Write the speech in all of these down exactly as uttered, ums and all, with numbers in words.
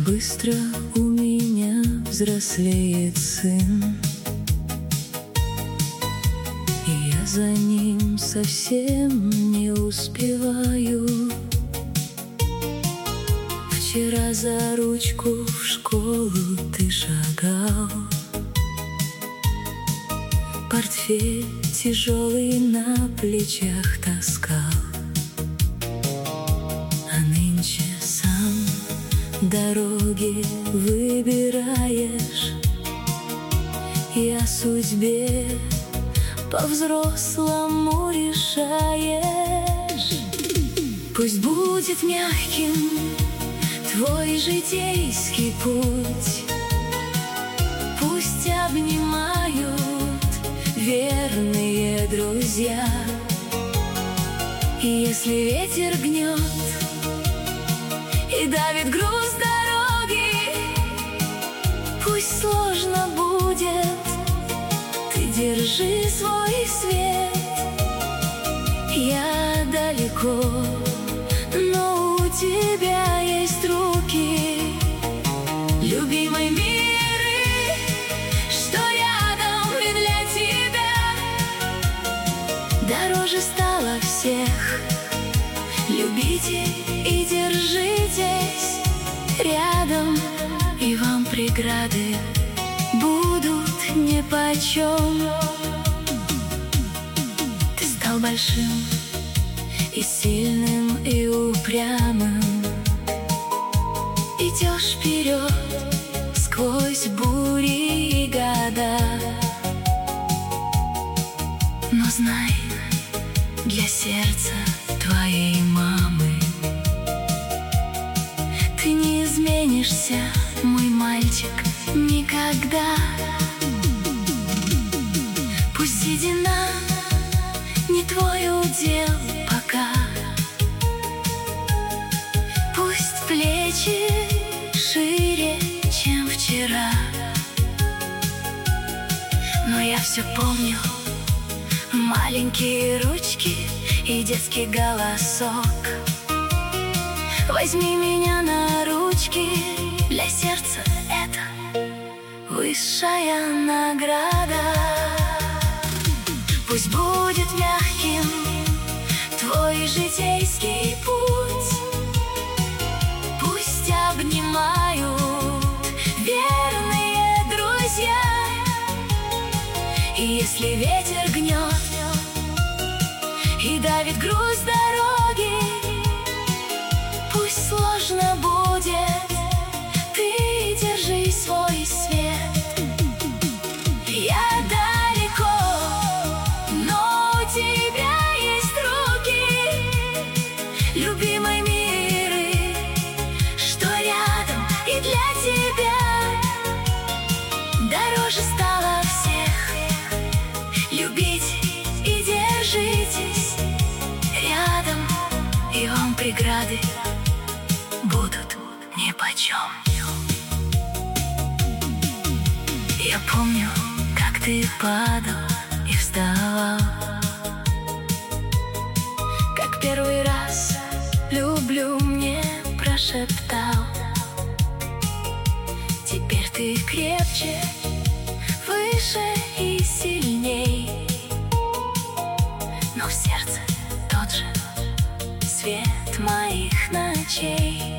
Как быстро у меня взрослеет сын, и я за ним совсем не успеваю. Вчера за ручку в школу ты шагал, портфель тяжелый на плечах таскал, а нынче сам дороги выбираешь и о судьбе по-взрослому решаешь. Пусть будет мягким твой житейский путь, пусть обнимают верные друзья. И если ветер гнет и давит груз дороги, пусть сложно будет, ты держи свой свет. Я далеко, но у тебя есть руки, любимый мир, что рядом и для тебя. Дороже стало всех, любите и держитесь рядом, и вам преграды будут нипочем. Ты стал большим и сильным, и упрямым, идешь вперед сквозь бури и года. Но знай, для сердца твоей мамы ты не изменишься, мой мальчик, никогда. Пусть седина не твой удел пока, пусть плечи шире, чем вчера, но я все помню маленькие ручки и детский голосок. Возьми меня на ручки, для сердца это высшая награда. Пусть будет мягким твой житейский путь, пусть обнимают верные друзья. И если ветер гнет и давит груз дороги, пусть сложно будет, ты держи свой свет. Я далеко, но у тебя есть руки, любимый мир, что рядом и для тебя. Дороже стало всех, любите и держитесь рядом, и вам преграды будут нипочем. Я помню, как ты падал и вставал, как первый раз люблю мне прошептал. Теперь ты крепче, выше и сильней, но в сердце тот же свет моих ночей.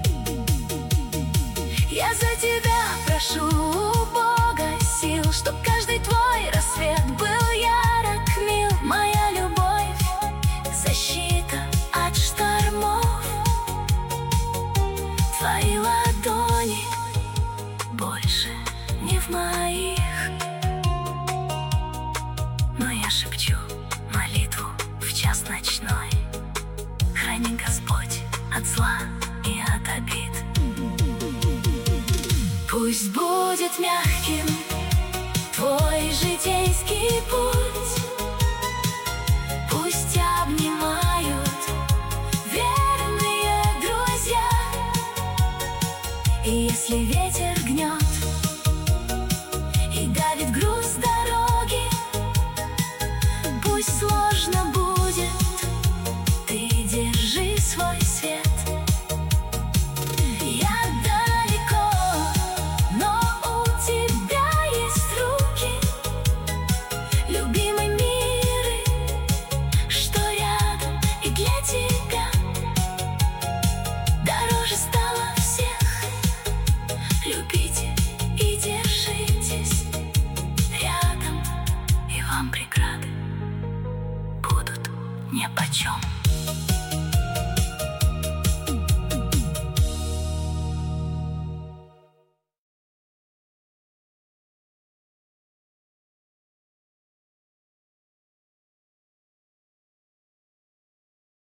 Я за тебя прошу у Бога сил, чтоб каждый твой рассвет был ярок, мил. Моя любовь, защита от штормов, твои ладони больше не в моих, но я шепчу молитву в час ночной. Храни Господь от зла и от обид. Пусть будет мягким твой житейский путь,